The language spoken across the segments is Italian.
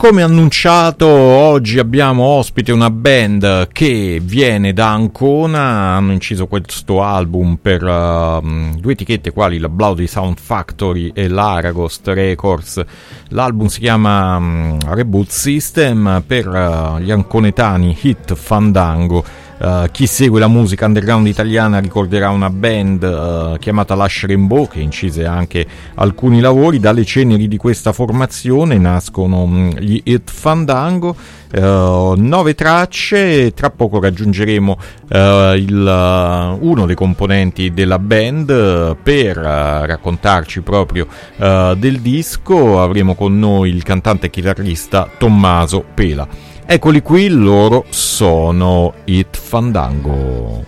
come annunciato, oggi abbiamo ospite una band che viene da Ancona. Hanno inciso questo album per due etichette quali la Bloody Sound Factory e l'Aragost Records. L'album si chiama Reboot System, per gli anconetani Hit Fandango. Chi segue la musica underground italiana ricorderà una band chiamata Lash Rainbow, che incise anche alcuni lavori. Dalle ceneri di questa formazione nascono gli Hit Fandango, 9 tracce. Tra poco raggiungeremo uno dei componenti della band per raccontarci proprio del disco. Avremo con noi il cantante e chitarrista Tommaso Pela. Eccoli qui, loro sono Hit Fandango.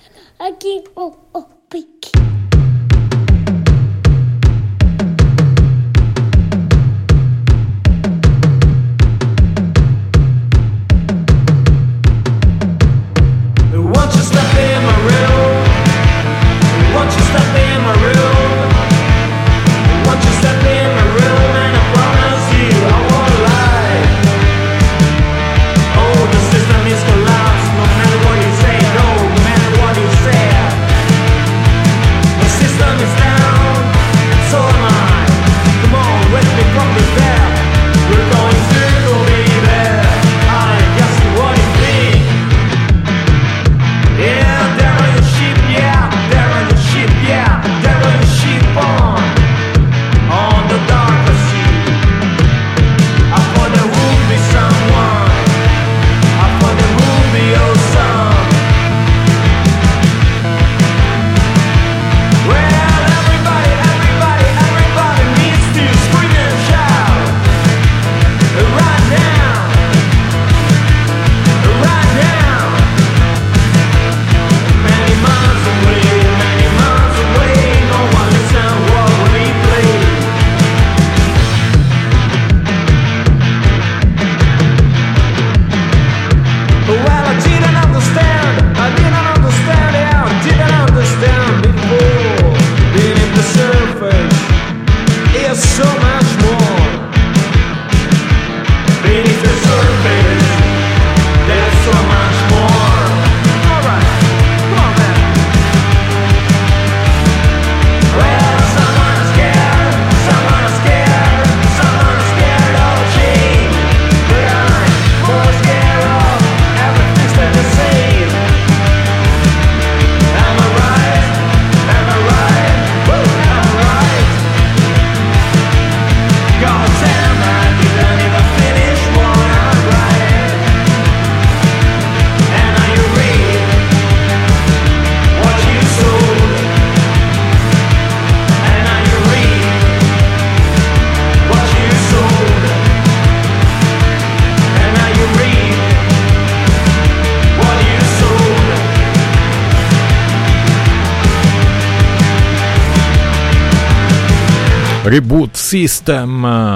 Reboot System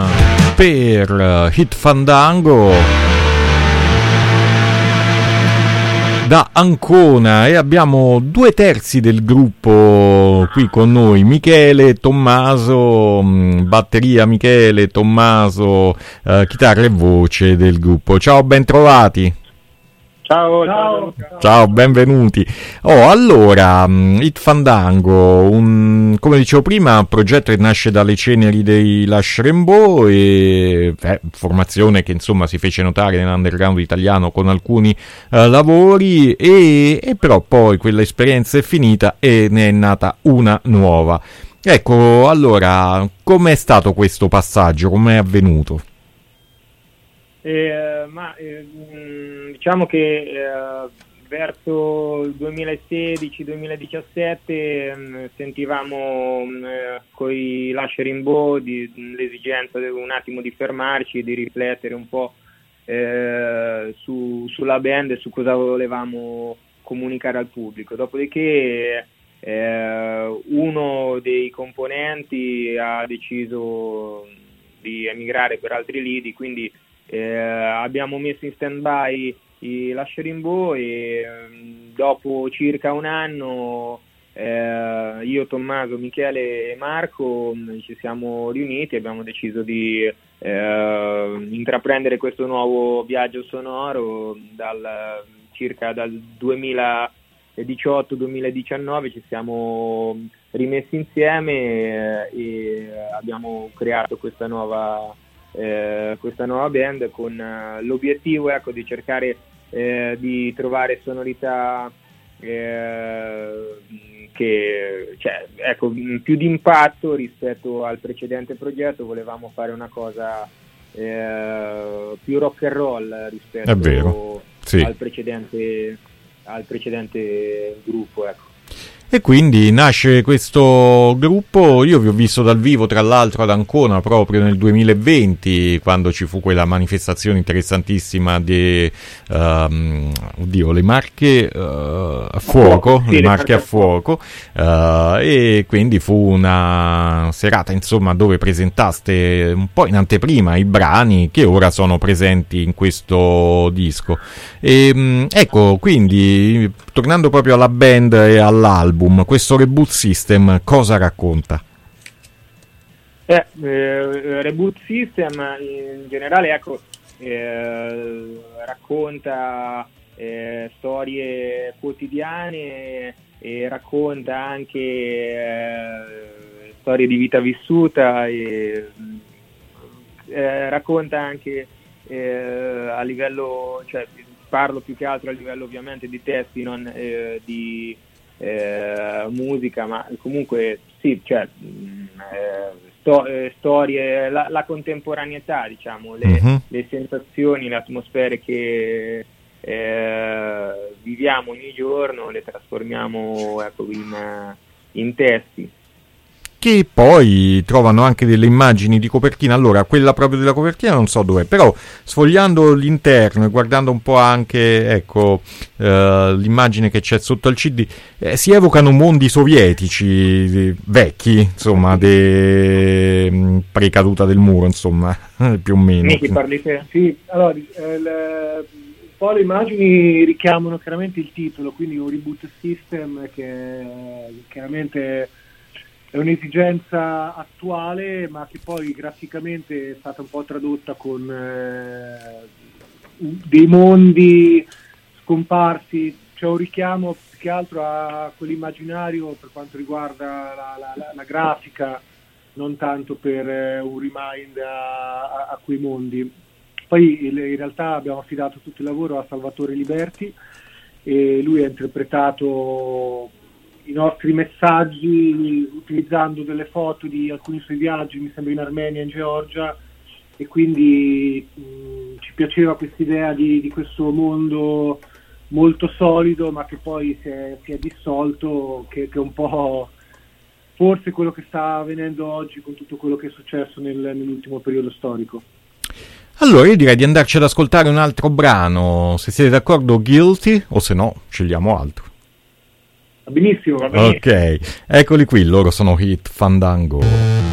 per Hit Fandango da Ancona, e abbiamo 2/3 del gruppo qui con noi: Michele, Tommaso, batteria Michele, Tommaso, chitarra e voce del gruppo. Ciao, ben trovati. Ciao, benvenuti. Allora, Hit Fandango, come dicevo prima, un progetto che nasce dalle ceneri dei Lash Rainbow, e formazione che insomma si fece notare nell'underground italiano con alcuni lavori, e però poi quell'esperienza è finita e ne è nata una nuova. Ecco, allora, com'è stato questo passaggio? Com'è avvenuto? Diciamo che verso il 2016-2017 sentivamo con i Lash Rainbow l'esigenza un attimo di fermarci e di riflettere un po' sulla band e su cosa volevamo comunicare al pubblico. Dopodiché uno dei componenti ha deciso di emigrare per altri lidi, quindi abbiamo messo in stand-by i Lash Rainbow, e dopo circa un anno io, Tommaso, Michele e Marco ci siamo riuniti e abbiamo deciso di intraprendere questo nuovo viaggio sonoro. Circa dal 2018-2019 ci siamo rimessi insieme e abbiamo creato questa nuova band con l'obiettivo, ecco, di cercare di trovare sonorità che, cioè, ecco, più di impatto rispetto al precedente progetto. Volevamo fare una cosa più rock and roll rispetto al precedente gruppo, ecco. E quindi nasce questo gruppo. Io vi ho visto dal vivo, tra l'altro, ad Ancona proprio nel 2020, quando ci fu quella manifestazione interessantissima di le Marche a fuoco, sì, le Marche a fuoco, e quindi fu una serata, insomma, dove presentaste un po' in anteprima i brani che ora sono presenti in questo disco. E, ecco, quindi tornando proprio alla band e all'album, questo Reboot System cosa racconta? Reboot System in generale, ecco, racconta storie quotidiane e racconta anche storie di vita vissuta e racconta anche a livello, cioè parlo più che altro a livello ovviamente di testi, non di musica, ma comunque sì, cioè storie, la contemporaneità, diciamo, le sensazioni, le atmosfere che viviamo ogni giorno, le trasformiamo, ecco, in testi. Che poi trovano anche delle immagini di copertina. Allora, quella proprio della copertina non so dov'è, però sfogliando l'interno e guardando un po' anche, ecco, l'immagine che c'è sotto al CD, si evocano mondi sovietici vecchi, insomma, pre-caduta del muro, insomma, più o meno. Sì, allora, un po' le immagini richiamano chiaramente il titolo, quindi un Reboot System che chiaramente è un'esigenza attuale, ma che poi graficamente è stata un po' tradotta con dei mondi scomparsi. C'è un richiamo più che altro a quell'immaginario per quanto riguarda la grafica, non tanto per un remind a quei mondi. Poi in realtà abbiamo affidato tutto il lavoro a Salvatore Liberti e lui ha interpretato i nostri messaggi utilizzando delle foto di alcuni suoi viaggi, mi sembra in Armenia e in Georgia, e quindi ci piaceva questa idea di questo mondo molto solido ma che poi si è dissolto, che è un po' forse quello che sta avvenendo oggi con tutto quello che è successo nell'ultimo periodo storico. Allora io direi di andarci ad ascoltare un altro brano, se siete d'accordo, Guilty, o se no scegliamo altro. Benissimo, va bene. Ok, eccoli qui, loro sono Hit Fandango.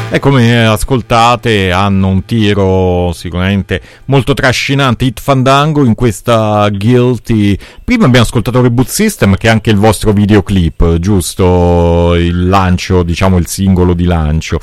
E come ascoltate hanno un tiro sicuramente molto trascinante, Hit Fandango, in questa Guilty. Prima abbiamo ascoltato Reboot System, che è anche il vostro videoclip, giusto? Il lancio, diciamo il singolo di lancio.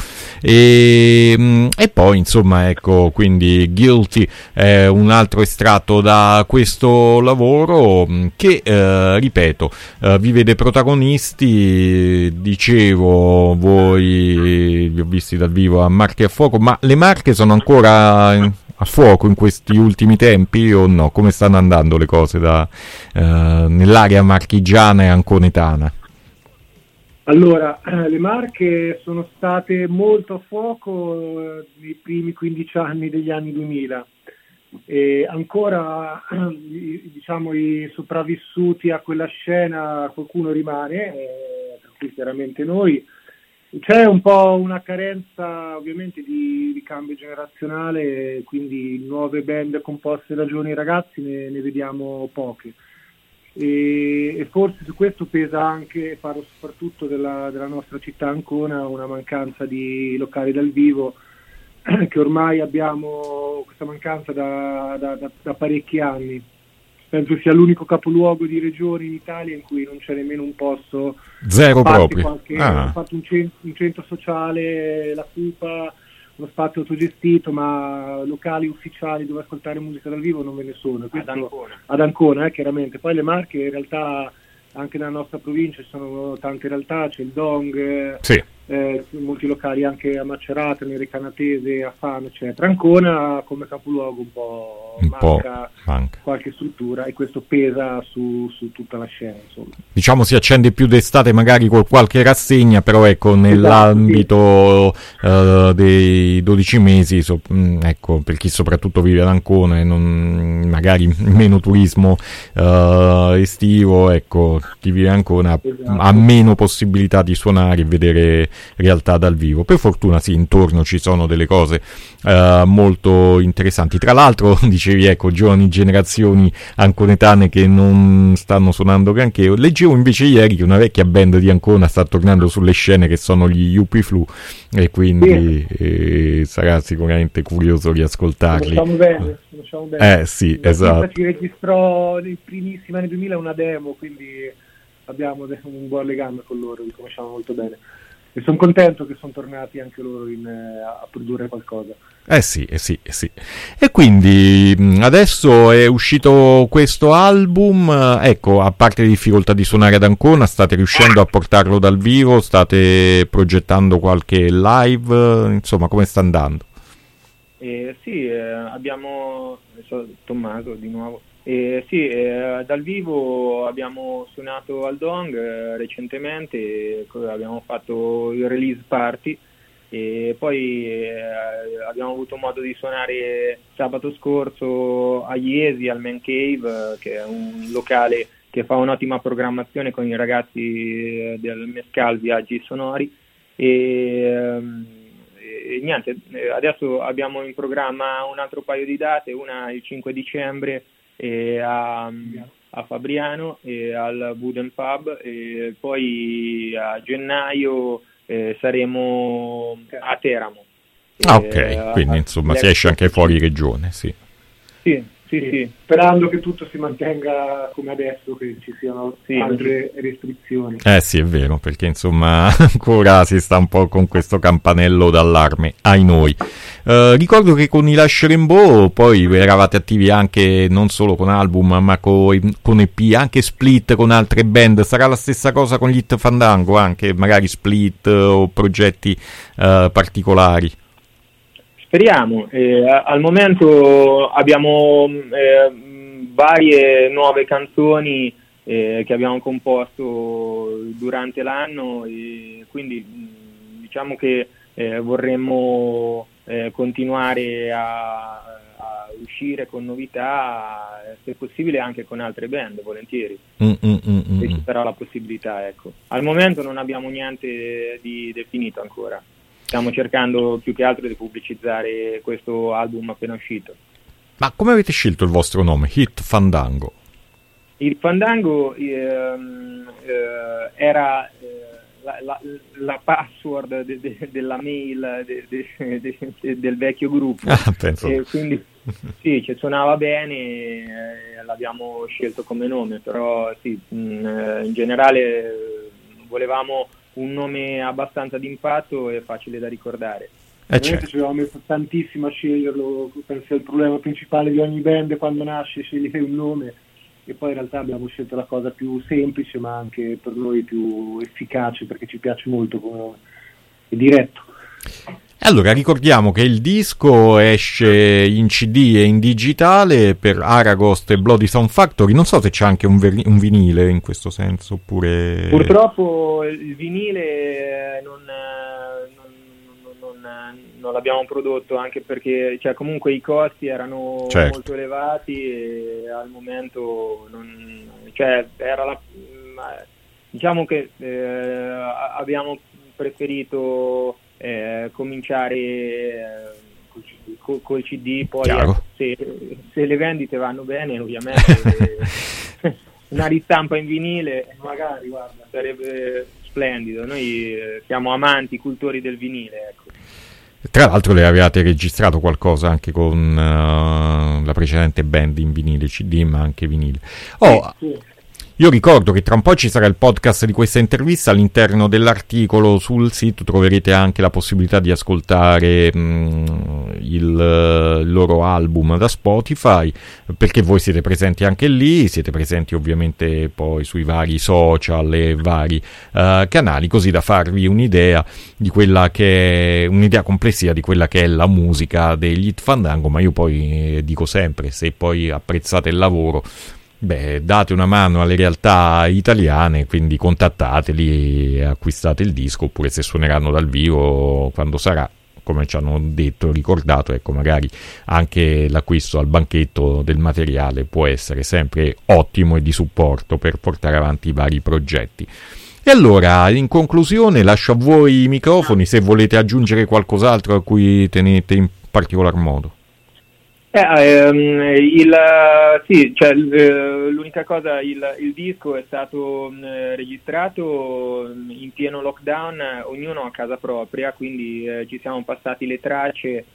E poi insomma ecco, quindi Guilty è un altro estratto da questo lavoro che, ripeto, vi vede protagonisti. Dicevo, voi vi ho visti dal vivo a Marche a Fuoco, ma le Marche sono ancora a fuoco in questi ultimi tempi o no? Come stanno andando le cose nell'area marchigiana e anconetana? Allora, le Marche sono state molto a fuoco nei primi 15 anni degli anni 2000 e ancora, diciamo, i sopravvissuti a quella scena, qualcuno rimane, tra cui chiaramente noi. C'è un po' una carenza ovviamente di cambio generazionale, quindi nuove band composte da giovani ragazzi ne vediamo poche. E forse su questo pesa anche, parlo soprattutto della nostra città Ancona, una mancanza di locali dal vivo, che ormai abbiamo questa mancanza da parecchi anni. Penso sia l'unico capoluogo di regione in Italia in cui non c'è nemmeno un posto. Zero proprio. Hanno fatto un centro sociale, la Cupa, uno spazio autogestito, ma locali ufficiali dove ascoltare musica dal vivo non ve ne sono. Ad Ancona, chiaramente. Poi le Marche, in realtà, anche nella nostra provincia ci sono tante realtà, c'è il Dong, sì. Molti locali anche a Macerata, nel Recanatese, a Fano, eccetera. Ancona come capoluogo un po' manca qualche struttura e questo pesa su tutta la scena, insomma. Diciamo si accende più d'estate magari con qualche rassegna, però ecco nell'ambito dei 12 mesi, ecco, per chi soprattutto vive ad Ancona e magari meno turismo estivo, ecco, chi vive a Ancona ha meno possibilità di suonare e vedere realtà dal vivo. Per fortuna sì, intorno ci sono delle cose molto interessanti. Tra l'altro dicevi, ecco, giovani generazioni anconetane che non stanno suonando granché. Leggevo invece ieri che una vecchia band di Ancona sta tornando sulle scene, che sono gli Yuppie Flu, e quindi sarà sicuramente curioso riascoltarli. Conosciamo bene. Sì, esatto. Ci registrò nei primissimi anni 2000 una demo, quindi abbiamo un buon legame con loro, li conosciamo molto bene. E sono contento che sono tornati anche loro a produrre qualcosa. Sì. E quindi adesso è uscito questo album, ecco, a parte le difficoltà di suonare ad Ancona, state riuscendo a portarlo dal vivo, state progettando qualche live, insomma, come sta andando? Sì, abbiamo Tommaso di nuovo. Dal vivo abbiamo suonato al Dong recentemente, abbiamo fatto il release party e poi abbiamo avuto modo di suonare sabato scorso a Iesi al Man Cave, che è un locale che fa un'ottima programmazione con i ragazzi del Mescal Viaggi Sonori e niente, adesso abbiamo in programma un altro paio di date, una il 5 dicembre a Fabriano e al Wooden Pub, e poi a gennaio saremo a Teramo. Ok, quindi insomma si esce anche fuori regione, sì. Sì, sperando che tutto si mantenga come adesso, che ci siano altre restrizioni. Sì, è vero, perché insomma ancora si sta un po' con questo campanello d'allarme, ai noi. Ricordo che con i Lush Rainbow poi eravate attivi anche non solo con album ma con EP, anche split con altre band. Sarà la stessa cosa con gli Hit Fandango, anche magari split o progetti particolari? Speriamo, al momento abbiamo varie nuove canzoni che abbiamo composto durante l'anno e quindi diciamo che vorremmo continuare a uscire con novità, se possibile anche con altre band, volentieri. Se ci sarà la possibilità, ecco. Al momento non abbiamo niente di definito ancora. Stiamo cercando più che altro di pubblicizzare questo album appena uscito. Ma come avete scelto il vostro nome, Hit Fandango? Il Fandango era la password della mail del vecchio gruppo, penso. Quindi sì, ci suonava bene, l'abbiamo scelto come nome, però sì, in generale volevamo un nome abbastanza d'impatto e facile da ricordare. Certo. Ci avevamo messo tantissimo a sceglierlo, penso sia il problema principale di ogni band quando nasce, scegliere un nome, e poi in realtà abbiamo scelto la cosa più semplice ma anche per noi più efficace, perché ci piace molto come è diretto. Allora ricordiamo che il disco esce in CD e in digitale per Aragost e Bloody Sound Factory. Non so se c'è anche un vinile in questo senso, oppure... Purtroppo il vinile non l'abbiamo prodotto, anche perché comunque i costi erano molto elevati e al momento diciamo che abbiamo preferito cominciare col CD, poi se le vendite vanno bene ovviamente una ristampa in vinile magari, guarda, sarebbe splendido. Noi siamo amanti, cultori del vinile, ecco. Tra l'altro le avevate registrato qualcosa anche con la precedente band in vinile CD, ma anche vinile. Sì. Io ricordo che tra un po' ci sarà il podcast di questa intervista. All'interno dell'articolo sul sito troverete anche la possibilità di ascoltare il loro album da Spotify, perché voi siete presenti anche lì, siete presenti ovviamente poi sui vari social e vari canali, così da farvi un'idea di quella che è un'idea complessiva di quella che è la musica degli Hit Fandango. Ma io poi dico sempre, se poi apprezzate il lavoro, date una mano alle realtà italiane, quindi contattateli e acquistate il disco, oppure se suoneranno dal vivo quando sarà, come ci hanno detto, ricordato, ecco, magari anche l'acquisto al banchetto del materiale può essere sempre ottimo e di supporto per portare avanti i vari progetti. E allora, in conclusione, lascio a voi i microfoni se volete aggiungere qualcos'altro a cui tenete in particolar modo. L'unica cosa, il disco è stato registrato in pieno lockdown, ognuno a casa propria, quindi ci siamo passati le tracce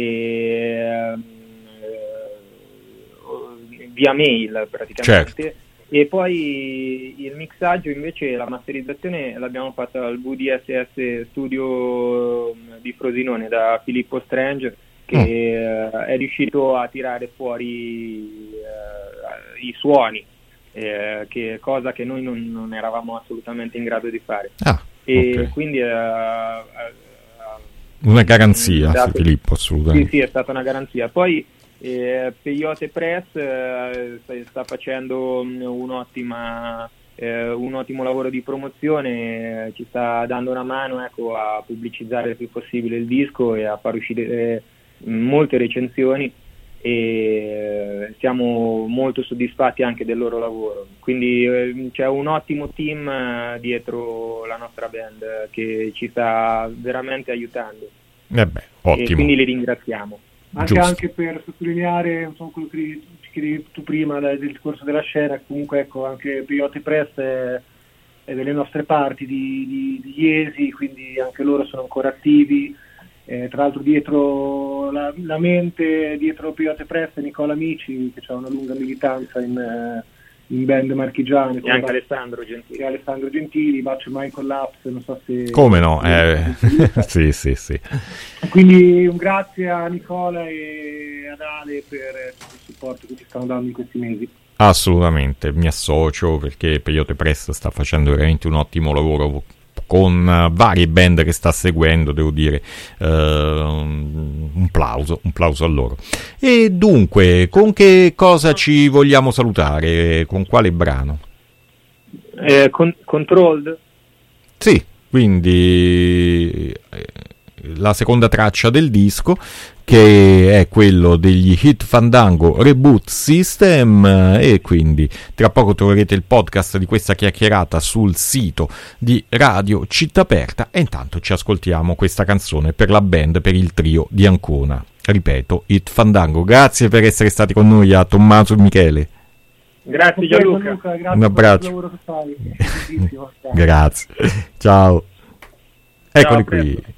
via mail praticamente. Certo. E poi il mixaggio invece, la masterizzazione l'abbiamo fatta al VDSS Studio di Frosinone da Filippo Strange, che è riuscito a tirare fuori i suoni, che cosa che noi non eravamo assolutamente in grado di fare. E quindi una garanzia, Filippo, assolutamente. Sì, è stata una garanzia. Poi Peyote Press sta facendo un ottimo lavoro di promozione, ci sta dando una mano, ecco, a pubblicizzare il più possibile il disco e a far uscire molte recensioni, e siamo molto soddisfatti anche del loro lavoro. Quindi c'è un ottimo team dietro la nostra band che ci sta veramente aiutando. Ottimo. E quindi li ringraziamo. Anche per sottolineare quello che dicevi tu prima del discorso della scena, comunque ecco, anche Peyote Press è delle nostre parti di Iesi, quindi anche loro sono ancora attivi. Tra l'altro dietro la mente, dietro Peyote Press è Nicola Amici, che ha una lunga militanza in band marchigiane, e anche Alessandro Gentili, Bacio Michael Laps, non so se... Come no? Sì. Quindi un grazie a Nicola e ad Ale per il supporto che ci stanno dando in questi mesi. Assolutamente, mi associo, perché Peyote Press sta facendo veramente un ottimo lavoro con varie band che sta seguendo, devo dire, un plauso a loro. E dunque, con che cosa ci vogliamo salutare? Con quale brano? Controlled? Sì, quindi la seconda traccia del disco, che è quello degli Hit Fandango Reboot System, e quindi tra poco troverete il podcast di questa chiacchierata sul sito di Radio Città Aperta, e intanto ci ascoltiamo questa canzone per la band, per il trio di Ancona, ripeto, Hit Fandango. Grazie per essere stati con noi a Tommaso e Michele. Grazie Gianluca. Grazie un abbraccio. per il lavoro che fai. Grazie. Ciao. Eccoli Ciao, qui.